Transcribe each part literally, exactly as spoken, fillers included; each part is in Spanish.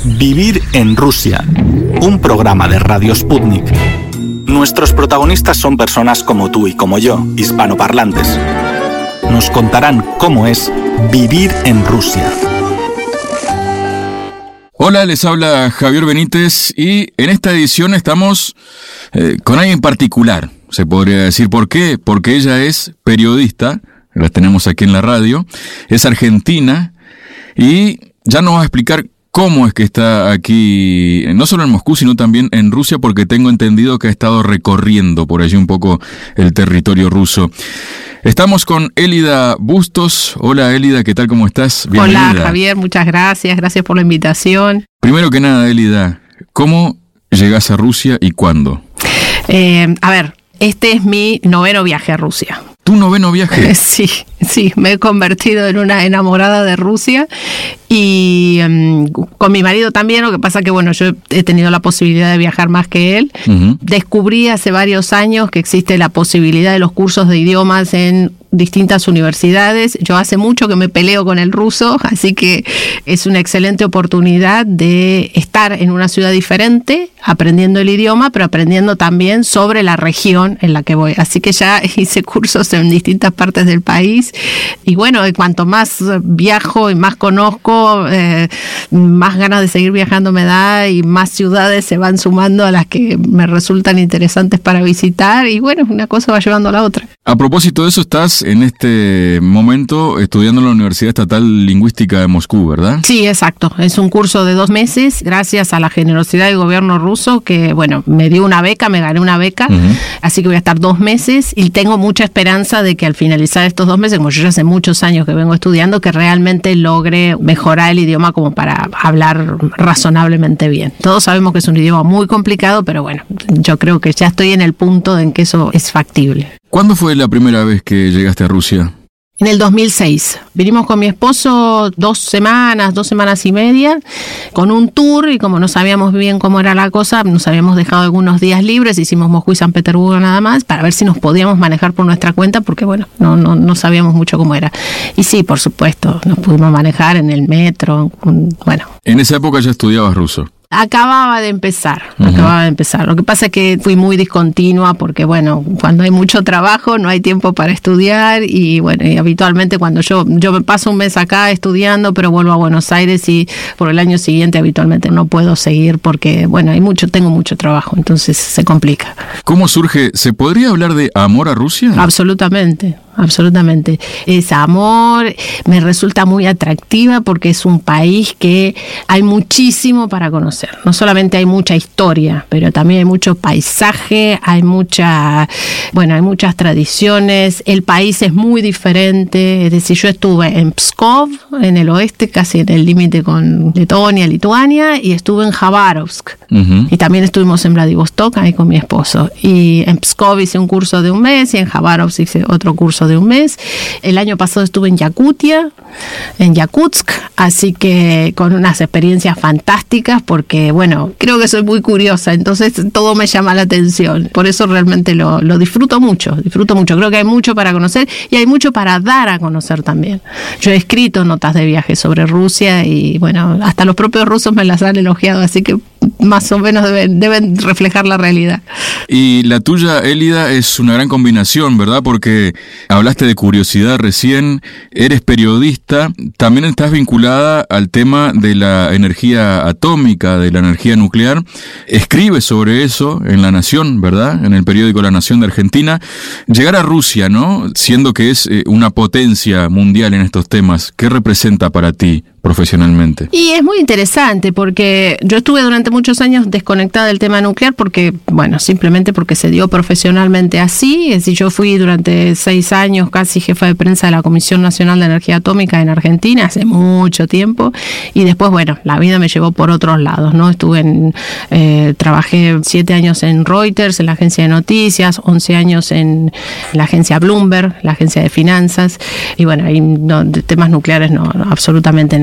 Vivir en Rusia, un programa de Radio Sputnik. Nuestros protagonistas son personas como tú y como yo, hispanoparlantes. Nos contarán cómo es vivir en Rusia. Hola, les habla Javier Benítez y en esta edición estamos eh, con alguien particular, se podría decir. ¿Por qué? Porque ella es periodista, la tenemos aquí en la radio, es argentina y ya nos va a explicar cómo es que está aquí, no solo en Moscú, sino también en Rusia, porque tengo entendido que ha estado recorriendo por allí un poco el territorio ruso. Estamos con Elida Bustos. Hola Elida, ¿qué tal? ¿Cómo estás? Bienvenida. Hola Javier, muchas gracias, gracias por la invitación. Primero que nada, Elida, ¿cómo llegás a Rusia y cuándo? Eh, a ver, este es mi noveno viaje a Rusia. ¿Tu noveno viaje? Sí, sí, me he convertido en una enamorada de Rusia y um, con mi marido también, lo que pasa que bueno, yo he tenido la posibilidad de viajar más que él. Uh-huh. Descubrí hace varios años que existe la posibilidad de los cursos de idiomas en distintas universidades. Yo hace mucho que me peleo con el ruso, así que es una excelente oportunidad de estar en una ciudad diferente, aprendiendo el idioma, pero aprendiendo también sobre la región en la que voy. Así que ya hice cursos en distintas partes del país y bueno, cuanto más viajo y más conozco, eh, más ganas de seguir viajando me da y más ciudades se van sumando a las que me resultan interesantes para visitar y bueno, una cosa va llevando a la otra. A propósito de eso, estás en este momento estudiando en la Universidad Estatal Lingüística de Moscú, ¿verdad? Sí, exacto. Es un curso de dos meses, gracias a la generosidad del gobierno ruso, que bueno, me dio una beca, me gané una beca, uh-huh. Así que voy a estar dos meses y tengo mucha esperanza de que al finalizar estos dos meses, como yo ya hace muchos años que vengo estudiando, que realmente logre mejorar el idioma como para hablar razonablemente bien. Todos sabemos que es un idioma muy complicado, pero bueno, yo creo que ya estoy en el punto en que eso es factible. ¿Cuándo fue la primera vez que llegaste a Rusia? En el dos mil seis. Vinimos con mi esposo dos semanas, dos semanas y media, con un tour, y como no sabíamos bien cómo era la cosa, nos habíamos dejado algunos días libres, hicimos Moscú y San Petersburgo nada más, para ver si nos podíamos manejar por nuestra cuenta, porque bueno, no, no, no sabíamos mucho cómo era. Y sí, por supuesto, nos pudimos manejar en el metro, bueno. ¿En esa época ya estudiabas ruso? Acababa de empezar, uh-huh. acababa de empezar. Lo que pasa es que fui muy discontinua porque, bueno, cuando hay mucho trabajo no hay tiempo para estudiar y, bueno, y habitualmente cuando yo yo me paso un mes acá estudiando, pero vuelvo a Buenos Aires y por el año siguiente habitualmente no puedo seguir porque, bueno, hay mucho, tengo mucho trabajo, entonces se complica. ¿Cómo surge? ¿Se podría hablar de amor a Rusia? Absolutamente. Absolutamente. Es amor, me resulta muy atractiva porque es un país que hay muchísimo para conocer. No solamente hay mucha historia, pero también hay mucho paisaje, hay mucha, bueno, hay muchas tradiciones. El país es muy diferente. Es decir, yo estuve en Pskov, en el oeste, casi en el límite con Letonia, Lituania, y estuve en Khabarovsk. Uh-huh. Y también estuvimos en Vladivostok, ahí con mi esposo. Y en Pskov hice un curso de un mes y en Khabarovsk hice otro curso de un mes. El año pasado estuve en Yakutia, en Yakutsk, así que con unas experiencias fantásticas porque, bueno, creo que soy muy curiosa, entonces todo me llama la atención. Por eso realmente lo, lo disfruto mucho, disfruto mucho. Creo que hay mucho para conocer y hay mucho para dar a conocer también. Yo he escrito notas de viaje sobre Rusia y, bueno, hasta los propios rusos me las han elogiado, así que más o menos deben, deben reflejar la realidad. Y la tuya, Elida, es una gran combinación, ¿verdad? Porque hablaste de curiosidad recién, eres periodista, también estás vinculada al tema de la energía atómica, de la energía nuclear. Escribes sobre eso en La Nación, ¿verdad? En el periódico La Nación de Argentina. Llegar a Rusia, ¿no? Siendo que es una potencia mundial en estos temas, ¿qué representa para ti profesionalmente? Y es muy interesante porque yo estuve durante muchos años desconectada del tema nuclear porque, bueno, simplemente porque se dio profesionalmente así. Es decir, yo fui durante seis años casi jefa de prensa de la Comisión Nacional de Energía Atómica en Argentina, hace mucho tiempo, y después, bueno, la vida me llevó por otros lados, ¿no? Estuve en, eh, trabajé siete años en Reuters, en la agencia de noticias, once años en la agencia Bloomberg, la agencia de finanzas, y bueno, ahí no, de temas nucleares no, absolutamente nada.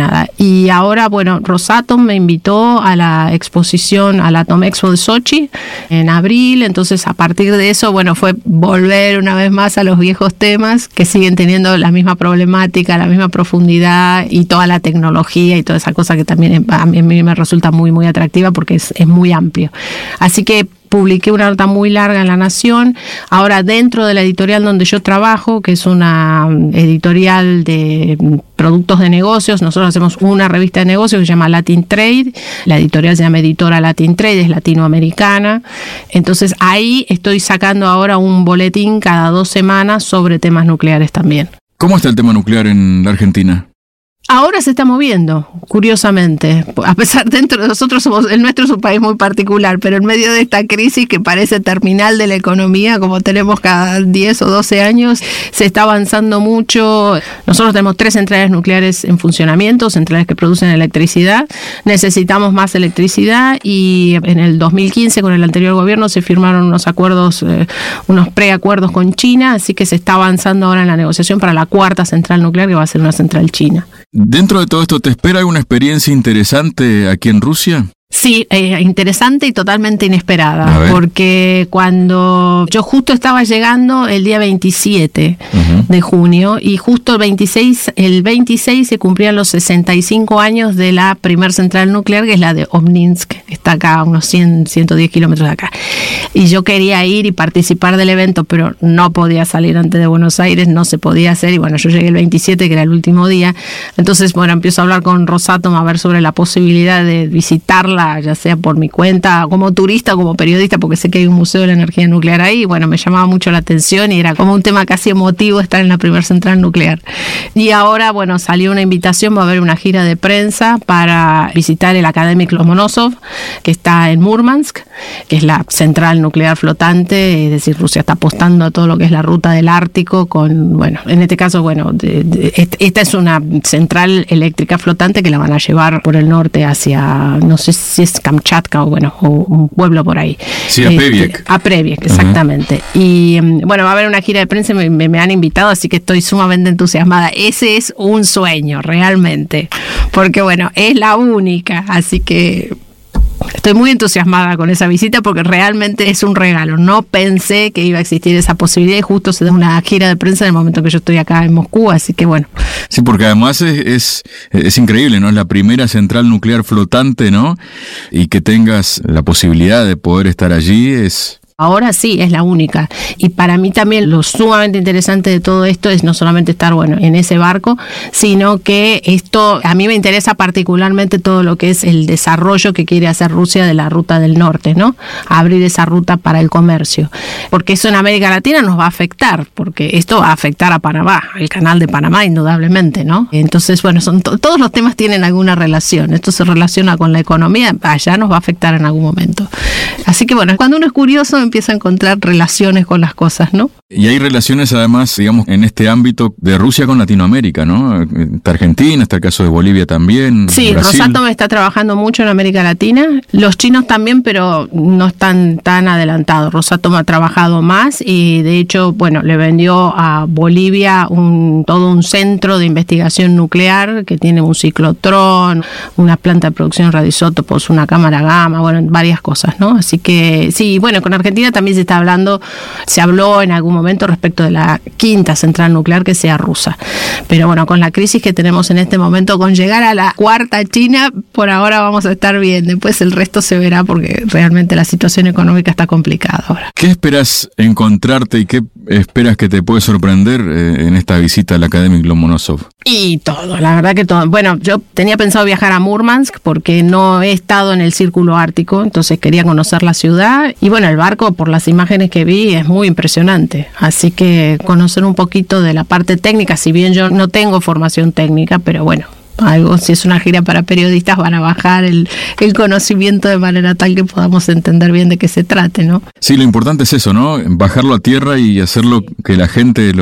nada. Y ahora, bueno, Rosatom me invitó a la exposición, a la Atomexpo de Sochi en abril, entonces a partir de eso, bueno, fue volver una vez más a los viejos temas que siguen teniendo la misma problemática, la misma profundidad y toda la tecnología y toda esa cosa que también a mí me resulta muy, muy atractiva porque es, es muy amplio. Así que publiqué una nota muy larga en La Nación. Ahora, dentro de la editorial donde yo trabajo, que es una editorial de productos de negocios, nosotros hacemos una revista de negocios que se llama Latin Trade. La editorial se llama Editora Latin Trade, es latinoamericana. Entonces, ahí estoy sacando ahora un boletín cada dos semanas sobre temas nucleares también. ¿Cómo está el tema nuclear en la Argentina? Ahora se está moviendo, curiosamente. A pesar, dentro de nosotros somos, el nuestro es un país muy particular, pero en medio de esta crisis que parece terminal de la economía, como tenemos cada diez o doce años, se está avanzando mucho. Nosotros tenemos tres centrales nucleares en funcionamiento, centrales que producen electricidad. Necesitamos más electricidad y en el dos mil quince, con el anterior gobierno, se firmaron unos acuerdos, eh, unos preacuerdos con China, así que se está avanzando ahora en la negociación para la cuarta central nuclear, que va a ser una central china. Dentro de todo esto, ¿te espera alguna experiencia interesante aquí en Rusia? Sí, eh, interesante y totalmente inesperada, porque cuando yo justo estaba llegando el día veintisiete uh-huh. de junio y justo el veintiséis, el veintiséis se cumplían los sesenta y cinco años de la primer central nuclear, que es la de Obninsk, está acá a unos cien, ciento diez kilómetros de acá. Y yo quería ir y participar del evento, pero no podía salir antes de Buenos Aires, no se podía hacer, y bueno, yo llegué el veintisiete, que era el último día. Entonces, bueno, empiezo a hablar con Rosatom a ver sobre la posibilidad de visitarla, ya sea por mi cuenta, como turista o como periodista, porque sé que hay un museo de la energía nuclear ahí. Y bueno, me llamaba mucho la atención y era como un tema casi emotivo estar en la primera central nuclear. Y ahora, bueno, salió una invitación, va a haber una gira de prensa para visitar el Akademik Lomonosov, que está en Murmansk, que es la central nuclear flotante, es decir, Rusia está apostando a todo lo que es la ruta del Ártico con, bueno, en este caso, bueno, de, de, esta es una central eléctrica flotante que la van a llevar por el norte hacia, no sé si es Kamchatka o bueno, o un pueblo por ahí. Sí, a Previek. Este, a Previek, exactamente. Uh-huh. Y bueno, va a haber una gira de prensa, me, me, me han invitado, así que estoy sumamente entusiasmada. Ese es un sueño, realmente, porque bueno, es la única, así que estoy muy entusiasmada con esa visita porque realmente es un regalo. No pensé que iba a existir esa posibilidad y justo se da una gira de prensa en el momento que yo estoy acá en Moscú, así que bueno. Sí, porque además es, es, es increíble, ¿no? Es la primera central nuclear flotante, ¿no? Y que tengas la posibilidad de poder estar allí es... Ahora sí, es la única. Y para mí también lo sumamente interesante de todo esto es no solamente estar, bueno, en ese barco, sino que esto, a mí me interesa particularmente todo lo que es el desarrollo que quiere hacer Rusia de la ruta del norte, ¿no? Abrir esa ruta para el comercio. Porque eso en América Latina nos va a afectar, porque esto va a afectar a Panamá, el canal de Panamá, indudablemente, ¿no? Entonces, bueno, son to- todos los temas tienen alguna relación. Esto se relaciona con la economía, allá nos va a afectar en algún momento. Así que, bueno, cuando uno es curioso, empieza a encontrar relaciones con las cosas, ¿no? Y hay relaciones además, digamos, en este ámbito de Rusia con Latinoamérica, ¿no? Está Argentina, está el caso de Bolivia también. Sí, Brasil. Rosatom está trabajando mucho en América Latina, los chinos también, pero no están tan adelantados. Rosatom ha trabajado más y de hecho, bueno, le vendió a Bolivia un, todo un centro de investigación nuclear que tiene un ciclotrón, una planta de producción de radioisótopos, una cámara gamma, bueno, varias cosas, ¿no? Así que sí, bueno, con Argentina también se está hablando, se habló en algún momento respecto de la quinta central nuclear que sea rusa. Pero bueno, con la crisis que tenemos en este momento, con llegar a la cuarta China, por ahora vamos a estar bien. Después el resto se verá porque realmente la situación económica está complicada ahora. ¿Qué esperas encontrarte y qué esperas que te puede sorprender eh, en esta visita al Akademik Lomonosov? Y todo, la verdad que todo. Bueno, yo tenía pensado viajar a Murmansk porque no he estado en el círculo ártico, entonces quería conocer la ciudad. Y bueno, el barco, por las imágenes que vi, es muy impresionante. Así que conocer un poquito de la parte técnica, si bien yo no tengo formación técnica, pero bueno, algo, si es una gira para periodistas, van a bajar el, el conocimiento de manera tal que podamos entender bien de qué se trate, ¿no? Sí, lo importante es eso, ¿no? Bajarlo a tierra y hacerlo que la gente lo,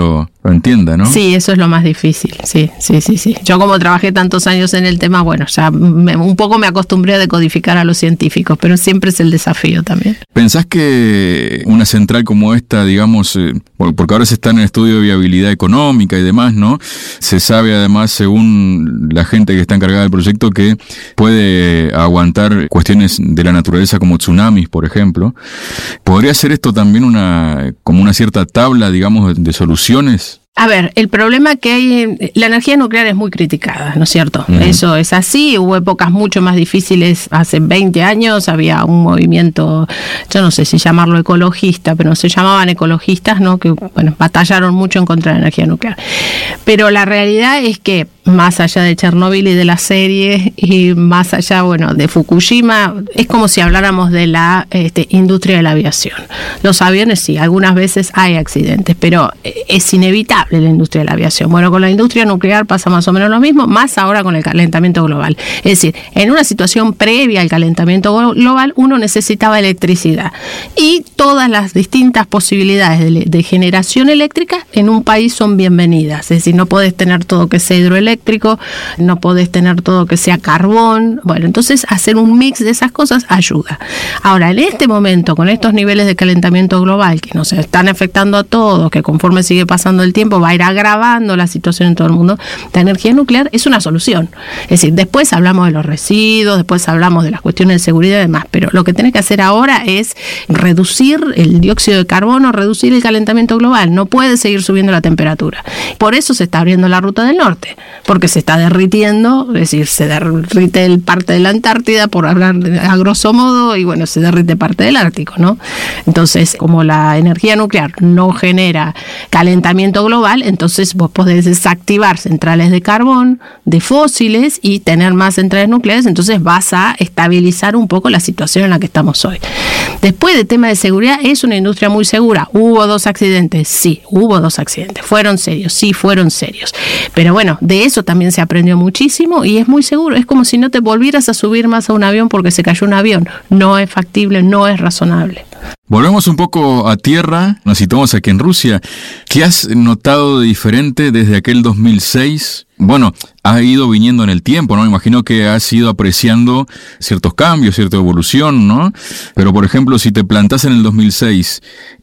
lo entienda, ¿no? Sí, eso es lo más difícil, sí, sí, sí, sí. Yo como trabajé tantos años en el tema, bueno, ya me, un poco me acostumbré a decodificar a los científicos, pero siempre es el desafío también. ¿Pensás que una central como esta, digamos, eh, porque ahora se está en el estudio de viabilidad económica y demás, ¿no? Se sabe además, según la gente que está encargada del proyecto, que puede aguantar cuestiones de la naturaleza como tsunamis, por ejemplo. ¿Podría ser esto también una como una cierta tabla, digamos, de soluciones? A ver, el problema que hay, la energía nuclear es muy criticada, ¿no es cierto? Uh-huh. Eso es así, hubo épocas mucho más difíciles, hace veinte años había un movimiento, yo no sé si llamarlo ecologista, pero se llamaban ecologistas, ¿no? Que, bueno, batallaron mucho en contra de la energía nuclear. Pero la realidad es que, más allá de Chernóbil y de la serie, y más allá, bueno, de Fukushima, es como si habláramos de la este, industria de la aviación. Los aviones sí, algunas veces hay accidentes, pero es inevitable la industria de la aviación. Bueno, con la industria nuclear pasa más o menos lo mismo, más ahora con el calentamiento global. Es decir, en una situación previa al calentamiento global, uno necesitaba electricidad. Y todas las distintas posibilidades de, de generación eléctrica en un país son bienvenidas. Es decir, no podés tener todo que sea hidroeléctrico, no podés tener todo que sea carbón. Bueno, entonces hacer un mix de esas cosas ayuda. Ahora, en este momento, con estos niveles de calentamiento global que nos están afectando a todos, que conforme sigue pasando el tiempo va a ir agravando la situación en todo el mundo, la energía nuclear es una solución. Es decir, después hablamos de los residuos, después hablamos de las cuestiones de seguridad y demás, pero lo que tenés que hacer ahora es reducir el dióxido de carbono, reducir el calentamiento global. No puede seguir subiendo la temperatura. Por eso se está abriendo la ruta del norte, porque se está derritiendo, es decir, se derrite el parte de la Antártida, por hablar a grosso modo, y bueno, se derrite parte del Ártico, ¿no? Entonces, como la energía nuclear no genera calentamiento global, entonces vos podés desactivar centrales de carbón, de fósiles y tener más centrales nucleares, entonces vas a estabilizar un poco la situación en la que estamos hoy. Después del tema de seguridad, es una industria muy segura. ¿Hubo dos accidentes? Sí, hubo dos accidentes. ¿Fueron serios? Sí, fueron serios. Pero bueno, de eso también se aprendió muchísimo y es muy seguro. Es como si no te volvieras a subir más a un avión porque se cayó un avión. No es factible, no es razonable. Volvemos un poco a tierra, nos situamos aquí en Rusia. ¿Qué has notado de diferente desde aquel dos mil seis? Bueno, ha ido viniendo en el tiempo, ¿no? Imagino que has ido apreciando ciertos cambios, cierta evolución, ¿no? Pero, por ejemplo, si te plantás en el dos mil seis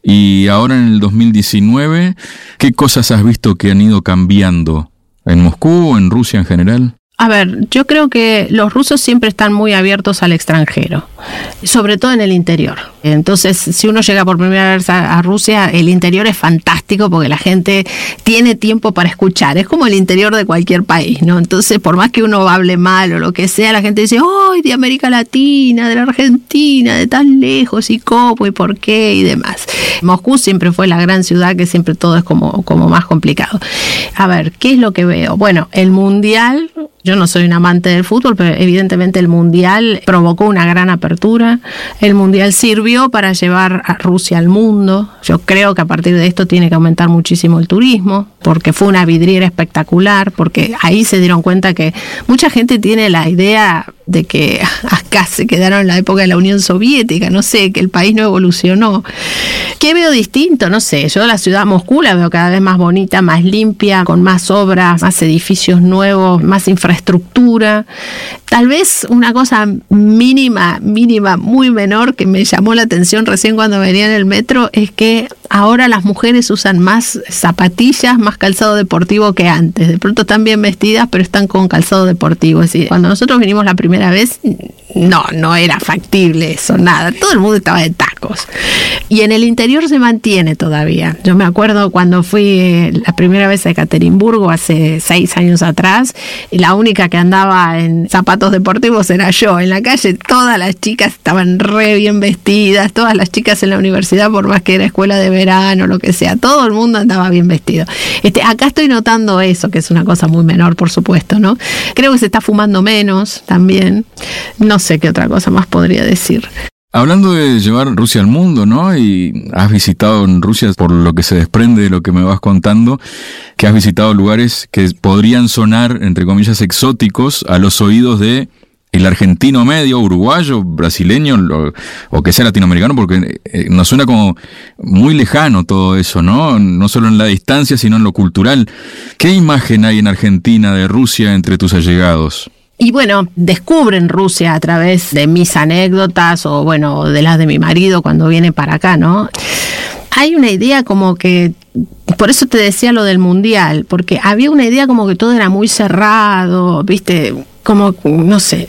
y ahora en el dos mil diecinueve, ¿qué cosas has visto que han ido cambiando en Moscú o en Rusia en general? A ver, yo creo que los rusos siempre están muy abiertos al extranjero, sobre todo en el interior. Entonces, si uno llega por primera vez a, a Rusia, el interior es fantástico porque la gente tiene tiempo para escuchar. Es como el interior de cualquier país, ¿no? Entonces, por más que uno hable mal o lo que sea, la gente dice, ¡ay, de América Latina, de la Argentina, de tan lejos, y cómo, y por qué, y demás! Moscú siempre fue la gran ciudad que siempre todo es como, como más complicado. A ver, ¿qué es lo que veo? Bueno, el Mundial... Yo no soy un amante del fútbol, pero evidentemente el Mundial provocó una gran apertura. El Mundial sirvió para llevar a Rusia al mundo. Yo creo que a partir de esto tiene que aumentar muchísimo el turismo, porque fue una vidriera espectacular, porque ahí se dieron cuenta que mucha gente tiene la idea de que acá se quedaron en la época de la Unión Soviética, no sé, que el país no evolucionó. ¿Qué veo distinto? No sé, yo la ciudad Moscú la veo cada vez más bonita, más limpia, con más obras, más edificios nuevos, más infraestructura. Tal vez una cosa mínima, mínima, muy menor que me llamó la atención recién cuando venía en el metro es que ahora las mujeres usan más zapatillas, más calzado deportivo que antes. De pronto están bien vestidas, pero están con calzado deportivo. Es decir, cuando nosotros vinimos la primera vez, no, no era factible eso, nada. Todo el mundo estaba de tacos. Y en el interior se mantiene todavía. Yo me acuerdo cuando fui la primera vez a Ekaterimburgo, hace seis años atrás, y la única que andaba en zapatos deportivos era yo. En la calle todas las chicas estaban re bien vestidas, todas las chicas en la universidad, por más que era escuela de verano, lo que sea, todo el mundo andaba bien vestido. Este, acá estoy notando eso, que es una cosa muy menor, por supuesto, ¿no? Creo que se está fumando menos también. No sé qué otra cosa más podría decir. Hablando de llevar Rusia al mundo, ¿no? Y has visitado en Rusia, por lo que se desprende de lo que me vas contando, que has visitado lugares que podrían sonar, entre comillas, exóticos a los oídos de el argentino medio, uruguayo, brasileño, lo, o que sea latinoamericano, porque eh, nos suena como muy lejano todo eso, ¿no? No solo en la distancia, sino en lo cultural. ¿Qué imagen hay en Argentina de Rusia entre tus allegados? Y bueno, descubren Rusia a través de mis anécdotas o bueno, de las de mi marido cuando viene para acá, ¿no? Hay una idea como que, por eso te decía lo del mundial, porque había una idea como que todo era muy cerrado, ¿viste? Como, no sé,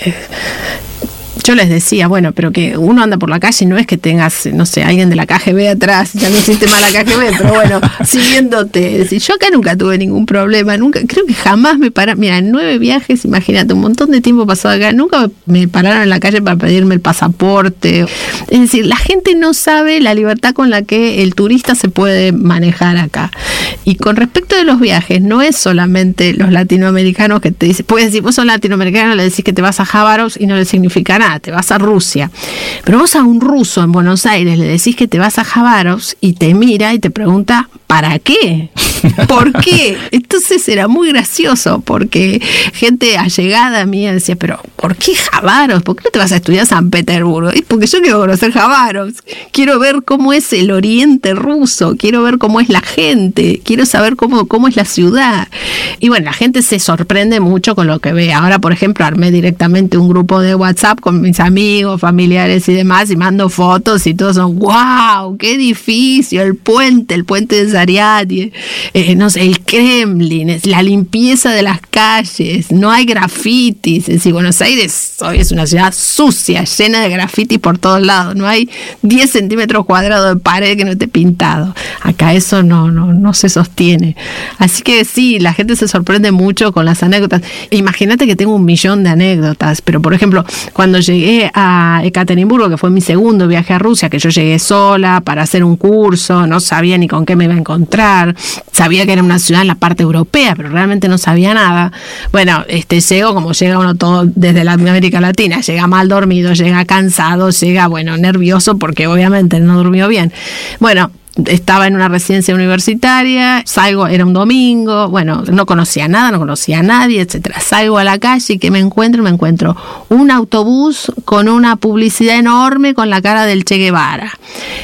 yo les decía, bueno, pero que uno anda por la calle y no es que tengas, no sé, alguien de la K G B atrás, ya no existe más la K G B, pero bueno, siguiéndote. Es decir, yo acá nunca tuve ningún problema, nunca, creo que jamás me pararon, mira, en nueve viajes, imagínate, un montón de tiempo pasado acá, nunca me pararon en la calle para pedirme el pasaporte. Es decir, la gente no sabe la libertad con la que el turista se puede manejar acá. Y con respecto de los viajes, no es solamente los latinoamericanos que te dicen, puedes decir, vos sos latinoamericano, le decís que te vas a Javaros y no le significa nada, te vas a Rusia. Pero vos a un ruso en Buenos Aires le decís que te vas a Javaros y te mira y te pregunta, ¿para qué? ¿Por qué? Entonces era muy gracioso porque gente allegada a mí decía, pero ¿por qué Javaros? ¿Por qué no te vas a estudiar a San Petersburgo? Y porque yo quiero conocer Javaros, quiero ver cómo es el oriente ruso, quiero ver cómo es la gente, quiero saber cómo, cómo es la ciudad. Y bueno, la gente se sorprende mucho con lo que ve. Ahora, por ejemplo, armé directamente un grupo de WhatsApp con mis amigos, familiares y demás, y mando fotos y todos son, wow, qué edificio, el puente, el puente de Zariáti, eh, no sé, el Kremlin, es la limpieza de las calles, no hay grafitis. Es decir, Buenos Aires hoy es una ciudad sucia, llena de grafitis por todos lados, no hay diez centímetros cuadrados de pared que no esté pintado. Acá eso no, no, no se sostiene. Así que sí, la gente se sorprende mucho con las anécdotas. Imagínate que tengo un millón de anécdotas, pero por ejemplo, cuando llegué a Ekaterimburgo, que fue mi segundo viaje a Rusia, que yo llegué sola para hacer un curso, no sabía ni con qué me iba a encontrar, sabía que era una ciudad en la parte europea, pero realmente no sabía nada. Bueno, este llego como llega uno todo desde la América Latina, llega mal dormido, llega cansado, llega, bueno, nervioso porque obviamente no durmió bien. Bueno, estaba en una residencia universitaria, salgo, era un domingo, bueno, no conocía nada, no conocía a nadie, etcétera. Salgo a la calle y ¿qué me encuentro? Me encuentro un autobús con una publicidad enorme con la cara del Che Guevara.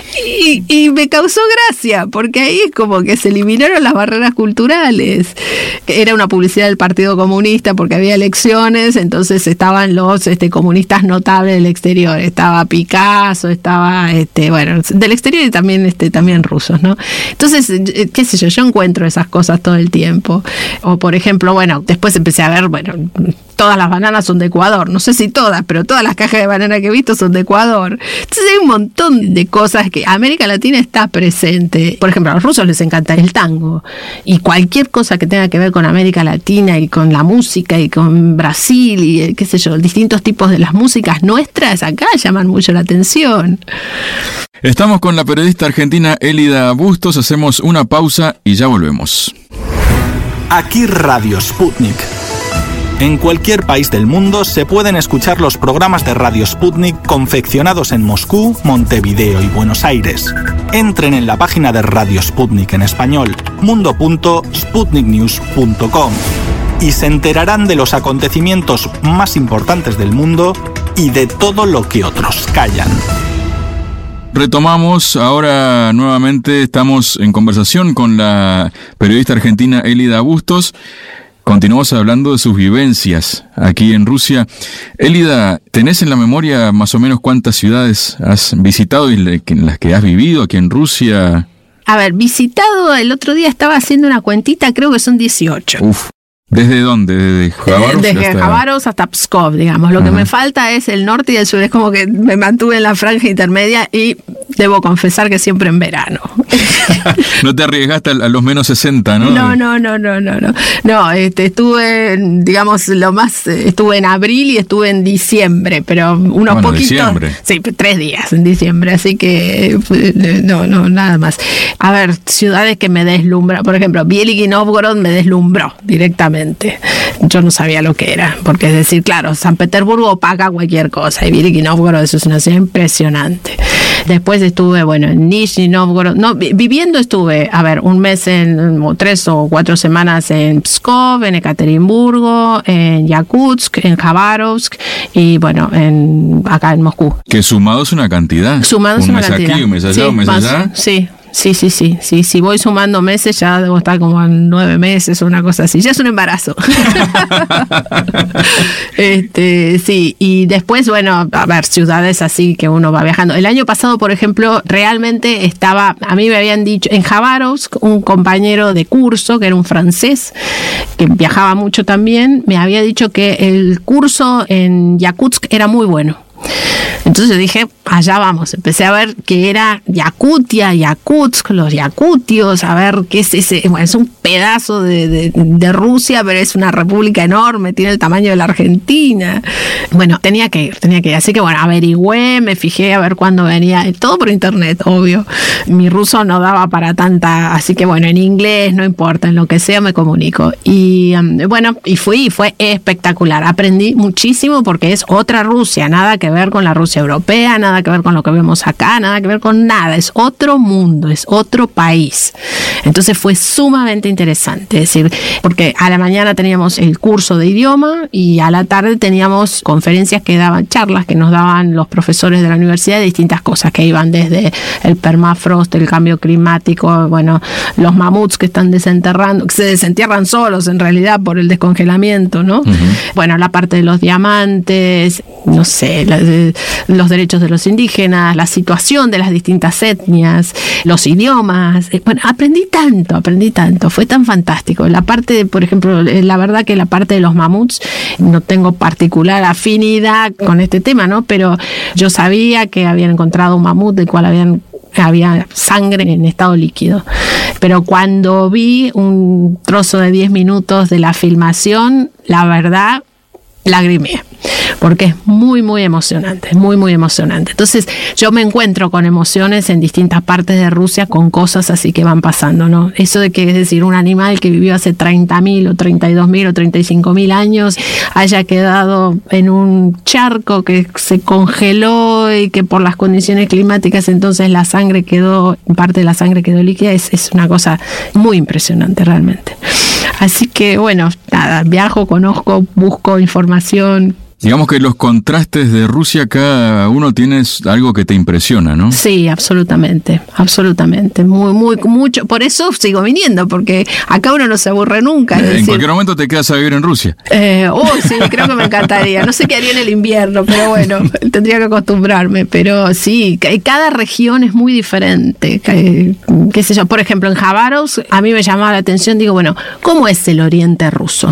Y, y me causó gracia, porque ahí es como que se eliminaron las barreras culturales. Era una publicidad del Partido Comunista porque había elecciones, entonces estaban los este, comunistas notables del exterior. Estaba Picasso, estaba, este, bueno, del exterior y también, este, también rusos, ¿no? Entonces, qué sé yo, yo encuentro esas cosas todo el tiempo. O por ejemplo, bueno, después empecé a ver, bueno, todas las bananas son de Ecuador, no sé si todas, pero todas las cajas de banana que he visto son de Ecuador. Entonces hay un montón de cosas que América Latina está presente. Por ejemplo, a los rusos les encanta el tango y cualquier cosa que tenga que ver con América Latina y con la música y con Brasil y qué sé yo, distintos tipos de las músicas nuestras acá llaman mucho la atención. Estamos con la periodista argentina Elida Bustos, hacemos una pausa y ya volvemos. Aquí Radio Sputnik. En cualquier país del mundo se pueden escuchar los programas de Radio Sputnik confeccionados en Moscú, Montevideo y Buenos Aires. Entren en la página de Radio Sputnik en español, mundo punto sputnik news punto com, y se enterarán de los acontecimientos más importantes del mundo y de todo lo que otros callan. Retomamos, ahora nuevamente estamos en conversación con la periodista argentina Elida Bustos. Continuamos hablando de sus vivencias aquí en Rusia. Elida, ¿tenés en la memoria más o menos cuántas ciudades has visitado y en las que has vivido aquí en Rusia? A ver, visitado, el otro día estaba haciendo una cuentita, creo que son dieciocho. Uf. ¿Desde dónde? ¿Desde Javaros? Desde hasta... Javaros hasta Pskov, digamos. Lo Ajá. que me falta es el norte y el sur. Es como que me mantuve en la franja intermedia y debo confesar que siempre en verano. No te arriesgaste a los menos sesenta, ¿no? No, no, no, no, no. No, no este, estuve, digamos, lo más, estuve en abril y estuve en diciembre, pero unos bueno, poquitos. Diciembre. Sí, tres días en diciembre, así que no, no, nada más. A ver, ciudades que me deslumbran. Por ejemplo, Bielik y Novgorod me deslumbró directamente. Yo no sabía lo que era, porque es decir, claro, San Petersburgo opaca cualquier cosa y Bielik y Novgorod, eso es una ciudad impresionante. Después estuve, bueno, en Nizhny Novgorod, no, viviendo estuve, a ver, un mes en, o tres o cuatro semanas en Pskov, en Ekaterimburgo, en Yakutsk, en Khabarovsk y bueno, en acá en Moscú. Que sumado es una cantidad. Sumado es una cantidad. Un mes aquí, un mes allá, sí, un mes más, allá. Sí. Sí, sí, sí, sí, si voy sumando meses ya debo estar como en nueve meses o una cosa así, ya es un embarazo. este, sí, y después, bueno, a ver, ciudades así que uno va viajando. El año pasado, por ejemplo, realmente estaba, a mí me habían dicho, en Khabarovsk, un compañero de curso, que era un francés, que viajaba mucho también, me había dicho que el curso en Yakutsk era muy bueno. Entonces dije, allá vamos, empecé a ver que era Yakutia, Yakutsk, los yakutios, a ver qué es ese, bueno, es un pedazo de, de, de Rusia, pero es una república enorme, tiene el tamaño de la Argentina. Bueno, tenía que ir, tenía que ir, así que bueno, averigüé, me fijé a ver cuándo venía, todo por internet, obvio. Mi ruso no daba para tanta, así que bueno, en inglés, no importa, en lo que sea me comunico. Y um, bueno, y fui, y fue espectacular, aprendí muchísimo porque es otra Rusia, nada que ver con la Rusia europea, nada que ver con lo que vemos acá, nada que ver con nada, es otro mundo, es otro país. Entonces fue sumamente interesante, es decir, porque a la mañana teníamos el curso de idioma y a la tarde teníamos conferencias que daban, charlas que nos daban los profesores de la universidad de distintas cosas que iban desde el permafrost, el cambio climático, bueno, los mamuts que están desenterrando, que se desentierran solos en realidad por el descongelamiento, ¿no? Uh-huh. Bueno, la parte de los diamantes, no sé, la, de, los derechos de los indígenas, la situación de las distintas etnias, los idiomas. Bueno, aprendí tanto, aprendí tanto, fue tan fantástico. La parte, de, por ejemplo, la verdad que la parte de los mamuts, no tengo particular afinidad con este tema, ¿no? Pero yo sabía que habían encontrado un mamut del cual habían había sangre en estado líquido. Pero cuando vi un trozo de diez minutos de la filmación, la verdad, lagrimé, porque es muy, muy emocionante, muy, muy emocionante. Entonces, yo me encuentro con emociones en distintas partes de Rusia con cosas así que van pasando, ¿no? Eso de que, es decir, un animal que vivió hace treinta mil o treinta y dos mil o treinta y cinco mil años haya quedado en un charco que se congeló y que por las condiciones climáticas entonces la sangre quedó, parte de la sangre quedó líquida, es, es una cosa muy impresionante realmente. Así que, bueno, nada, viajo, conozco, busco información. Digamos que los contrastes de Rusia, cada uno tiene algo que te impresiona, ¿no? Sí, absolutamente, absolutamente, muy, muy, mucho. Por eso sigo viniendo, porque acá uno no se aburre nunca. Eh, en decir, cualquier momento te quedas a vivir en Rusia. Eh, oh, sí, creo que me encantaría. No sé qué haría en el invierno, pero bueno, tendría que acostumbrarme. Pero sí, cada región es muy diferente. Qué sé yo, por ejemplo, en Khabarovsk, a mí me llamaba la atención, digo, bueno, ¿cómo es el oriente ruso?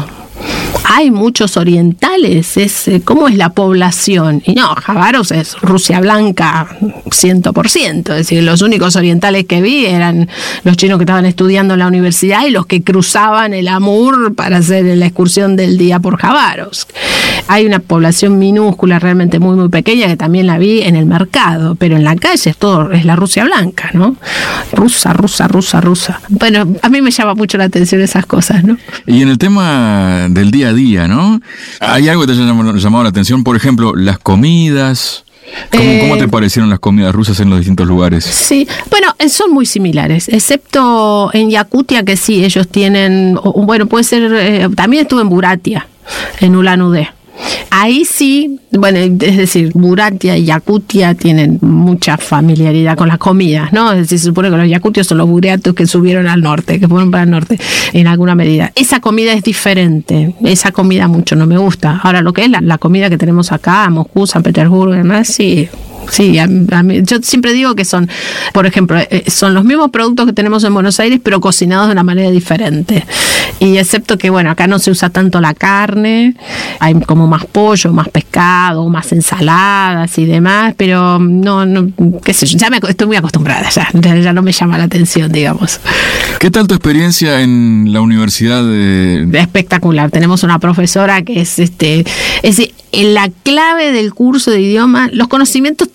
Hay muchos orientales, es, ¿cómo es la población? Y no, Khabarovsk es Rusia blanca cien por ciento, es decir, los únicos orientales que vi eran los chinos que estaban estudiando en la universidad y los que cruzaban el Amur para hacer la excursión del día por Khabarovsk. Hay una población minúscula, realmente muy, muy pequeña, que también la vi en el mercado, pero en la calle es todo, es la Rusia blanca, ¿no? Rusa, rusa, rusa, rusa. Bueno, a mí me llama mucho la atención esas cosas, ¿no? Y en el tema del día a día, ¿no? ¿Hay algo que te haya llamado la atención? Por ejemplo, las comidas. ¿Cómo, eh, ¿Cómo te parecieron las comidas rusas en los distintos lugares? Sí, bueno, son muy similares, excepto en Yakutia, que sí, ellos tienen, bueno, puede ser, eh, también estuve en Buratia, en Ulan-Ude. Ahí sí, bueno, es decir, Buratia y Yakutia tienen mucha familiaridad con las comidas, ¿no? Es decir, se supone que los yakutios son los buriatos que subieron al norte, que fueron para el norte en alguna medida. Esa comida es diferente, esa comida mucho no me gusta. Ahora, lo que es la, la comida que tenemos acá, Moscú, San Petersburgo y demás, sí. Sí, a, a mí, yo siempre digo que son, por ejemplo, eh, son los mismos productos que tenemos en Buenos Aires, pero cocinados de una manera diferente. Y excepto que, bueno, acá no se usa tanto la carne, hay como más pollo, más pescado, más ensaladas y demás, pero no, no qué sé yo, ya me, estoy muy acostumbrada, ya, ya no me llama la atención, digamos. ¿Qué tal tu experiencia en la universidad de...? Espectacular, tenemos una profesora que es, este, es en la clave del curso de idioma, los conocimientos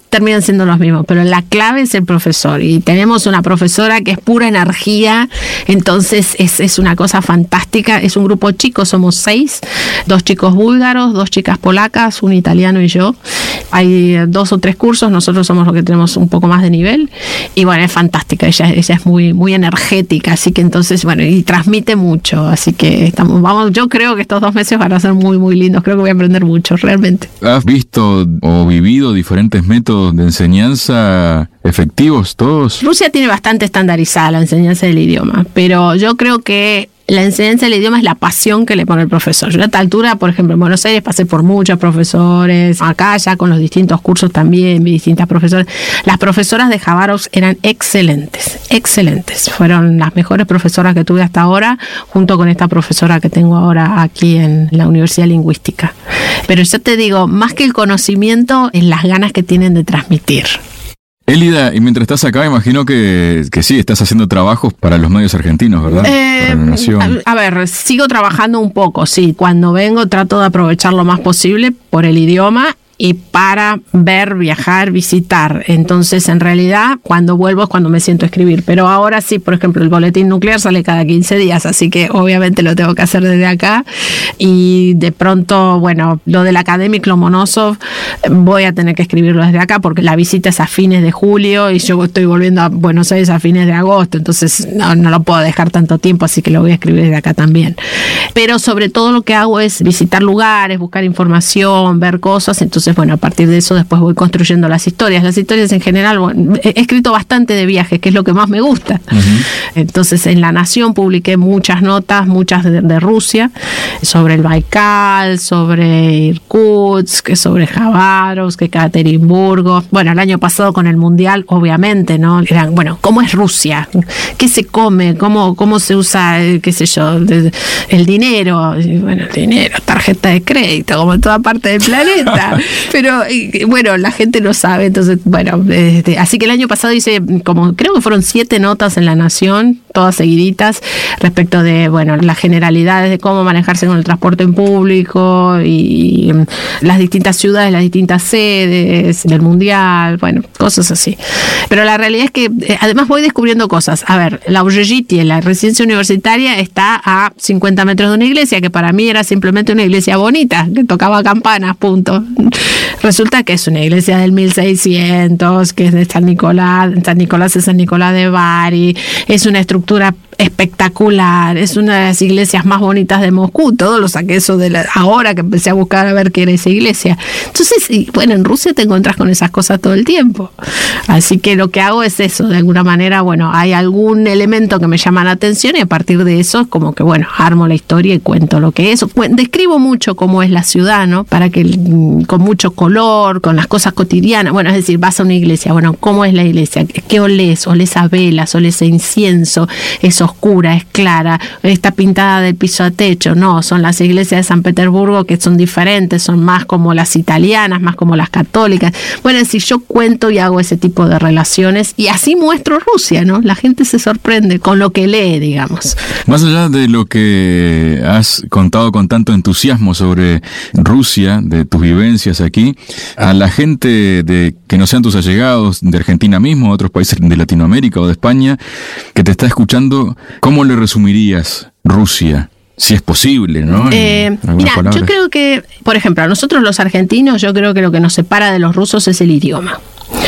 terminan siendo los mismos, pero la clave es el profesor, y tenemos una profesora que es pura energía, entonces es, es una cosa fantástica. Es un grupo chico, somos seis, dos chicos búlgaros, dos chicas polacas, un italiano y yo. Hay dos o tres cursos, nosotros somos los que tenemos un poco más de nivel, y bueno, es fantástica, ella, ella es muy, muy energética, así que entonces, bueno, y transmite mucho, así que estamos, vamos, yo creo que estos dos meses van a ser muy, muy lindos, creo que voy a aprender mucho, realmente. ¿Has visto o vivido diferentes métodos de enseñanza efectivos todos? Rusia tiene bastante estandarizada la enseñanza del idioma, pero yo creo que la enseñanza del idioma es la pasión que le pone el profesor. Yo a esta altura, por ejemplo, en Buenos Aires pasé por muchos profesores, acá ya con los distintos cursos también, vi distintas profesoras. Las profesoras de Jabárovsk eran excelentes, excelentes. Fueron las mejores profesoras que tuve hasta ahora, junto con esta profesora que tengo ahora aquí en la Universidad Lingüística. Pero yo te digo, más que el conocimiento, es las ganas que tienen de transmitir. Élida, y mientras estás acá, imagino que, que sí, estás haciendo trabajos para los medios argentinos, ¿verdad? Eh, para la Nación. A, a ver, sigo trabajando un poco, sí. Cuando vengo trato de aprovechar lo más posible por el idioma y para ver, viajar, visitar. Entonces, en realidad, cuando vuelvo es cuando me siento a escribir. Pero ahora sí, por ejemplo, el boletín nuclear sale cada quince días, así que obviamente lo tengo que hacer desde acá. Y de pronto, bueno, lo del académico Lomonosov, voy a tener que escribirlo desde acá porque la visita es a fines de julio y yo estoy volviendo a Buenos Aires a fines de agosto, entonces no, no lo puedo dejar tanto tiempo, así que lo voy a escribir desde acá también. Pero sobre todo lo que hago es visitar lugares, buscar información, ver cosas, entonces bueno, a partir de eso después voy construyendo las historias. Las historias en general, bueno, he escrito bastante de viajes, que es lo que más me gusta. Uh-huh. Entonces en La Nación publiqué muchas notas, muchas de, de Rusia, sobre el Baikal, sobre Irkutsk, sobre Jabárovsk, Ekaterimburgo. Bueno, el año pasado con el Mundial, obviamente, ¿no? Eran, bueno, ¿cómo es Rusia? ¿Qué se come? ¿Cómo, cómo se usa, qué sé yo, el dinero? Bueno, el dinero, tarjeta de crédito, como en toda parte del planeta. Pero bueno, la gente lo sabe, entonces, bueno, este, así que el año pasado hice como, creo que fueron siete notas en La Nación, todas seguiditas, respecto de, bueno, las generalidades de cómo manejarse con el transporte en público y, y las distintas ciudades, las distintas sedes del Mundial, bueno, cosas así. Pero la realidad es que eh, además voy descubriendo cosas. A ver, la Urzheti, la residencia universitaria, está a cincuenta metros de una iglesia, que para mí era simplemente una iglesia bonita, que tocaba campanas, punto. Resulta que es una iglesia del mil seiscientos, que es de San Nicolás, San Nicolás es San Nicolás de Bari, es una estructura espectacular, es una de las iglesias más bonitas de Moscú. Todo lo saqué eso de la, ahora que empecé a buscar a ver qué era esa iglesia. Entonces, y, bueno, en Rusia te encontrás con esas cosas todo el tiempo. Así que lo que hago es eso, de alguna manera, bueno, hay algún elemento que me llama la atención y a partir de eso, como que, bueno, armo la historia y cuento lo que es. Describo mucho cómo es la ciudad, ¿no? Para que, con mucho color, con las cosas cotidianas, bueno, es decir, vas a una iglesia, bueno, ¿cómo es la iglesia? ¿Qué olés? ¿Olés a velas? ¿Olés a incienso? ¿Es oscura? ¿Es clara? ¿Está pintada del piso a techo? No, son las iglesias de San Petersburgo que son diferentes, son más como las italianas, más como las católicas. Bueno, es decir, yo cuento y hago ese tipo de relaciones y así muestro Rusia, ¿no? La gente se sorprende con lo que lee, digamos. Más allá de lo que has contado con tanto entusiasmo sobre Rusia, de tus vivencias aquí, a la gente de que no sean tus allegados, de Argentina mismo, otros países de Latinoamérica o de España, que te está escuchando, ¿cómo le resumirías Rusia? Si es posible, ¿no? Eh, mira, palabras. Yo creo que, por ejemplo, a nosotros los argentinos, yo creo que lo que nos separa de los rusos es el idioma.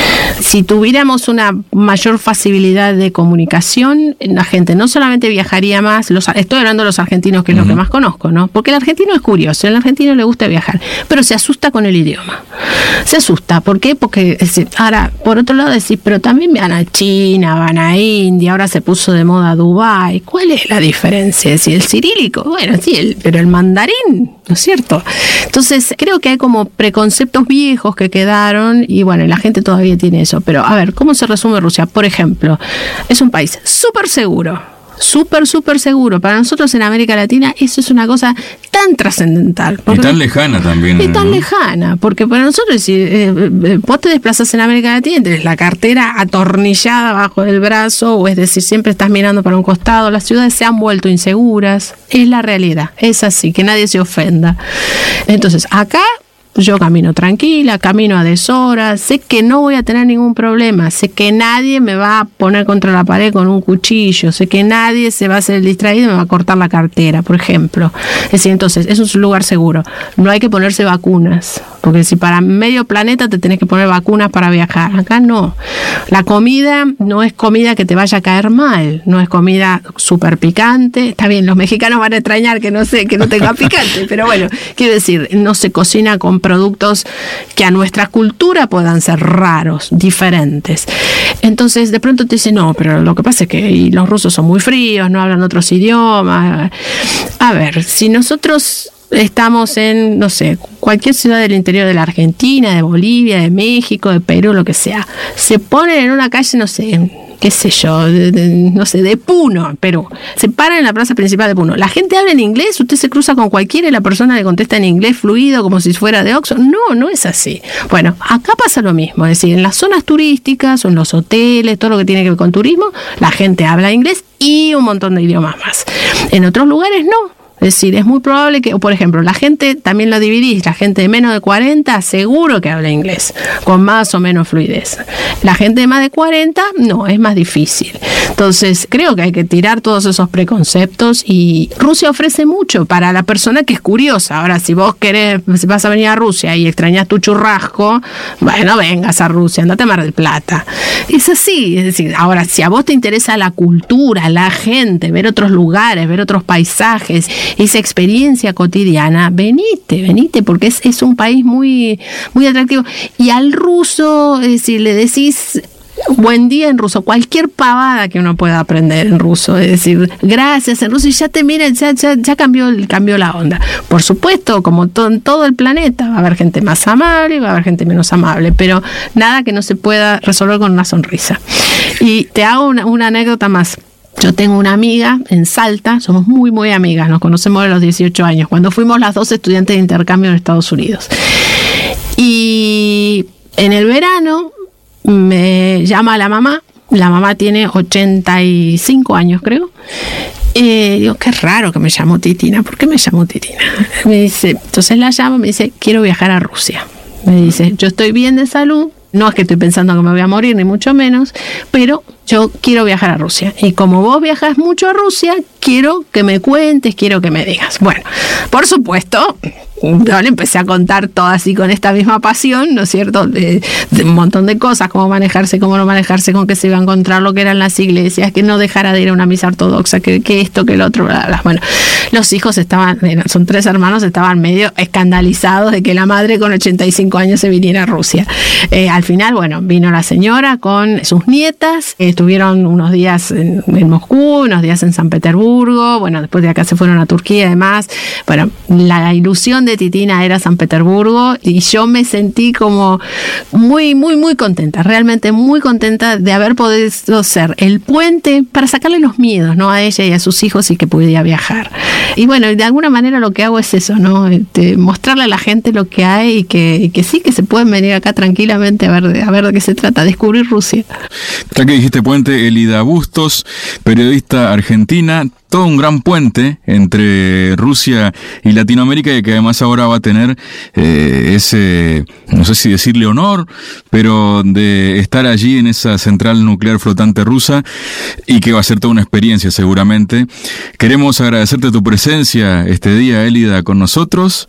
Si tuviéramos una mayor facilidad de comunicación, la gente no solamente viajaría más, los, estoy hablando de los argentinos, que es uh-huh. lo que más conozco, ¿no? Porque el argentino es curioso, el argentino le gusta viajar, pero se asusta con el idioma. Se asusta, ¿por qué? Porque ahora, por otro lado decís, pero también van a China, van a India, ahora se puso de moda Dubái. ¿Cuál es la diferencia? Si el cirílico, bueno, sí, el, pero el mandarín, ¿no es cierto? Entonces, creo que hay como preconceptos viejos que quedaron y bueno, la gente todavía tiene eso. Pero a ver, ¿cómo se resume Rusia? Por ejemplo, es un país súper seguro, súper, súper seguro. Para nosotros en América Latina eso es una cosa tan trascendental. Y tan lejana también. Y tan ¿no? lejana, porque para nosotros, si eh, vos te desplazás en América Latina, tenés la cartera atornillada abajo del brazo, o es decir, siempre estás mirando para un costado, las ciudades se han vuelto inseguras, es la realidad, es así, que nadie se ofenda. Entonces, acá yo camino tranquila, camino a deshora, sé que no voy a tener ningún problema, sé que nadie me va a poner contra la pared con un cuchillo, sé que nadie se va a hacer el distraído y me va a cortar la cartera, por ejemplo. Es decir, entonces, eso es un lugar seguro. No hay que ponerse vacunas, porque si para medio planeta te tenés que poner vacunas para viajar, acá no. La comida no es comida que te vaya a caer mal, no es comida súper picante. Está bien, los mexicanos van a extrañar que no sé, que no tenga picante, pero bueno, quiero decir, no se cocina con productos que a nuestra cultura puedan ser raros, diferentes. Entonces, de pronto te dicen, no, pero lo que pasa es que y los rusos son muy fríos, no hablan otros idiomas. A ver, si nosotros estamos en, no sé, cualquier ciudad del interior de la Argentina, de Bolivia, de México, de Perú, lo que sea, se ponen en una calle, no sé, qué sé yo, de, de, no sé, de Puno, Perú, se paran en la plaza principal de Puno, la gente habla en inglés, usted se cruza con cualquiera y la persona le contesta en inglés fluido como si fuera de Oxford. No, no es así. Bueno, acá pasa lo mismo, es decir, en las zonas turísticas o en los hoteles, todo lo que tiene que ver con turismo, la gente habla inglés y un montón de idiomas más. En otros lugares no. Es decir, es muy probable que, por ejemplo, la gente, también lo dividís, la gente de menos de cuarenta seguro que habla inglés, con más o menos fluidez. La gente de más de cuarenta, no, es más difícil. Entonces, creo que hay que tirar todos esos preconceptos y Rusia ofrece mucho para la persona que es curiosa. Ahora, si vos querés, si vas a venir a Rusia y extrañas tu churrasco, bueno, vengas a Rusia, andate a Mar del Plata. Es así, es decir, ahora, si a vos te interesa la cultura, la gente, ver otros lugares, ver otros paisajes, esa experiencia cotidiana, venite, venite, porque es, es un país muy, muy atractivo. Y al ruso, es decir, le decís buen día en ruso, cualquier pavada que uno pueda aprender en ruso, es decir, gracias en ruso, y ya te miran, ya, ya, ya cambió, cambió la onda. Por supuesto, como to, en todo el planeta, va a haber gente más amable y va a haber gente menos amable, pero nada que no se pueda resolver con una sonrisa. Y te hago una, una anécdota más. Yo tengo una amiga en Salta, somos muy, muy amigas, nos conocemos de los dieciocho años, cuando fuimos las dos estudiantes de intercambio en Estados Unidos. Y en el verano me llama la mamá, la mamá tiene ochenta y cinco años creo, y digo, qué raro que me llamó Titina, ¿por qué me llamó Titina? Me dice, entonces la llamo, me dice, quiero viajar a Rusia. Me dice, yo estoy bien de salud, no es que estoy pensando que me voy a morir, ni mucho menos, pero yo quiero viajar a Rusia. Y como vos viajas mucho a Rusia, quiero que me cuentes, quiero que me digas. Bueno, por supuesto, yo le empecé a contar todo así con esta misma pasión, ¿no es cierto? De, de un montón de cosas, cómo manejarse, cómo no manejarse, con qué se iba a encontrar, lo que eran las iglesias, que no dejara de ir a una misa ortodoxa, que, que esto, que el otro, bla, bla. Bueno, los hijos estaban, son tres hermanos, estaban medio escandalizados de que la madre con ochenta y cinco años se viniera a Rusia. Eh, al final, bueno, vino la señora con sus nietas, eh, estuvieron unos días en, en Moscú, unos días en San Petersburgo, bueno, después de acá se fueron a Turquía y demás. Bueno, la ilusión de Titina era San Petersburgo y yo me sentí como muy, muy, muy contenta, realmente muy contenta de haber podido ser el puente para sacarle los miedos, ¿no?, a ella y a sus hijos y que pudiera viajar. Y bueno, de alguna manera lo que hago es eso, ¿no?, este, mostrarle a la gente lo que hay y que, y que sí, que se pueden venir acá tranquilamente a ver, a ver de qué se trata, descubrir Rusia. Ya que dijiste puente, Elida Bustos, periodista argentina, todo un gran puente entre Rusia y Latinoamérica, y que además ahora va a tener eh, ese, no sé si decirle honor, pero de estar allí en esa central nuclear flotante rusa, y que va a ser toda una experiencia seguramente. Queremos agradecerte tu presencia este día, Elida, con nosotros,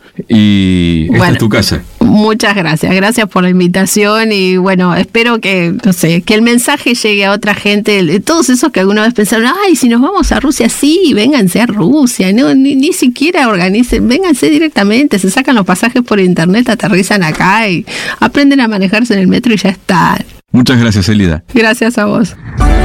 y esta bueno, es tu casa. Muchas gracias, gracias por la invitación y bueno, espero que, no sé, que el mensaje llegue a otra gente, todos esos que alguna vez pensaron, ay, si nos vamos a Rusia, sí, vénganse a Rusia, no, ni, ni siquiera organicen, vénganse directamente, se sacan los pasajes por internet, aterrizan acá y aprenden a manejarse en el metro y ya está. Muchas gracias, Elida. Gracias a vos.